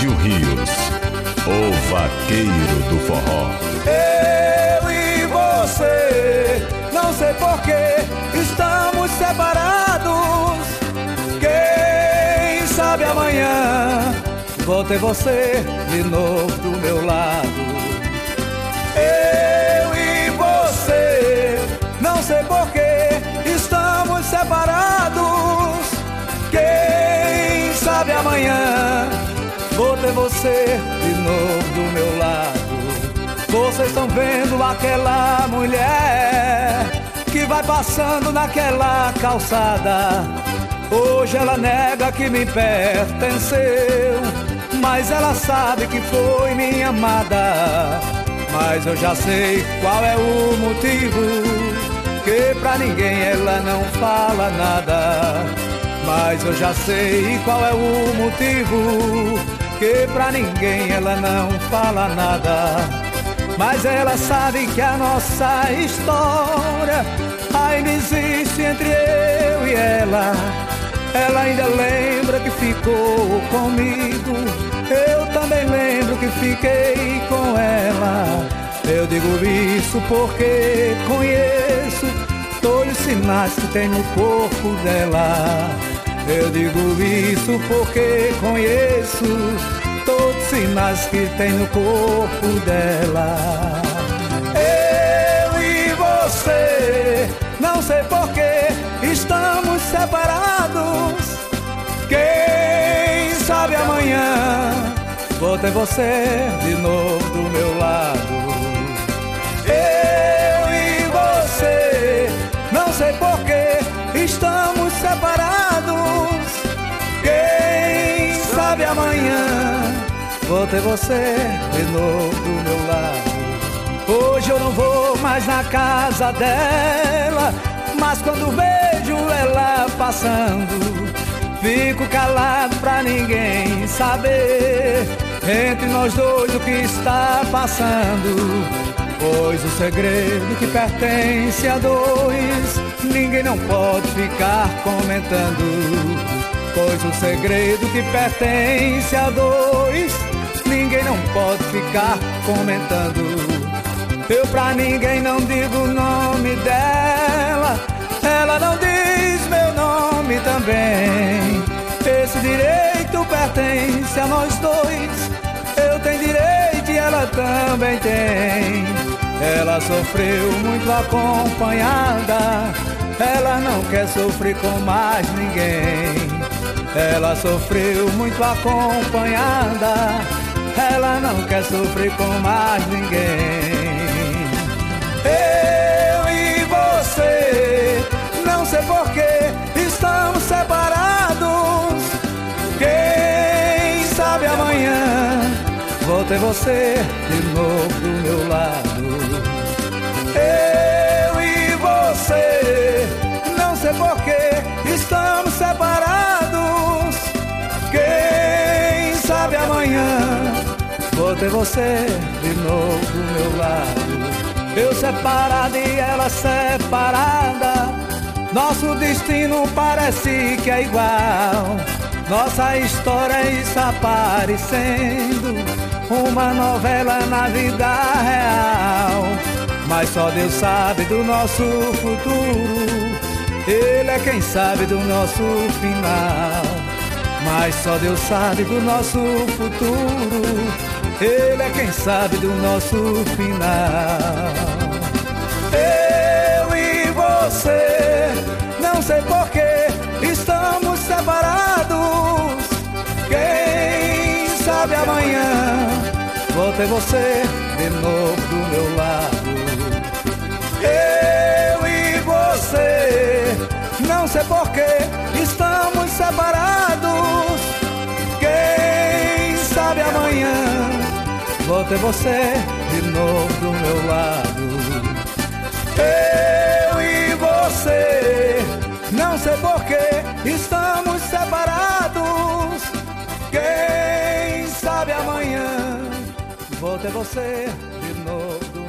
Cláudio Rios, o vaqueiro do forró. Eu e você, não sei porquê, estamos separados. Quem sabe amanhã vou ter você de novo do meu lado. Eu e você, não sei porquê, estamos separados. Quem sabe amanhã vou ter você de novo do meu lado. Vocês estão vendo aquela mulher que vai passando naquela calçada. Hoje ela nega que me pertenceu, mas ela sabe que foi minha amada. Mas eu já sei qual é o motivo, que pra ninguém ela não fala nada. Mas eu já sei qual é o motivo, que pra ninguém ela não fala nada. Mas ela sabe que a nossa história ainda existe entre eu e ela. Ela ainda lembra que ficou comigo, eu também lembro que fiquei com ela. Eu digo isso porque conheço todos os sinais que tem no corpo dela. Eu digo isso porque conheço todos os sinais que tem no corpo dela. Eu e você, não sei porquê, estamos separados. Quem sabe amanhã vou ter você de novo do meu lado. Eu e você, não sei porquê, estamos separados. Quem sabe amanhã vou ter você de novo do meu lado. Hoje eu não vou mais na casa dela, mas quando vejo ela passando, fico calado pra ninguém saber entre nós dois o que está passando. Pois o segredo que pertence a dois, ninguém não pode ficar comentando. Pois o segredo que pertence a dois, ninguém não pode ficar comentando. Eu pra ninguém não digo o nome dela, ela não diz meu nome também. Esse direito pertence a nós dois, eu tenho direito e ela também tem. Ela sofreu muito acompanhada, ela não quer sofrer com mais ninguém. Ela sofreu muito acompanhada, ela não quer sofrer com mais ninguém. Eu e você, não sei porquê, estamos separados. Quem sabe amanhã vou ter você de novo do meu lado. Eu e você, não sei porquê, estamos separados. Quem sabe amanhã vou ter você de novo do meu lado. Eu separado e ela separada, nosso destino parece que é igual. Nossa história está parecendo uma novela na vida real. Mas só Deus sabe do nosso futuro, Ele é quem sabe do nosso final. Mas só Deus sabe do nosso futuro, Ele é quem sabe do nosso final. Eu e você, não sei porquê, estamos separados. Quem sabe amanhã vou ter você de novo do meu lado. Eu e você, não sei porquê, estamos separados. Quem sabe amanhã vou ter você de novo do meu lado. Eu e você, não sei porquê, estamos separados. Quem sabe amanhã vou ter você de novo do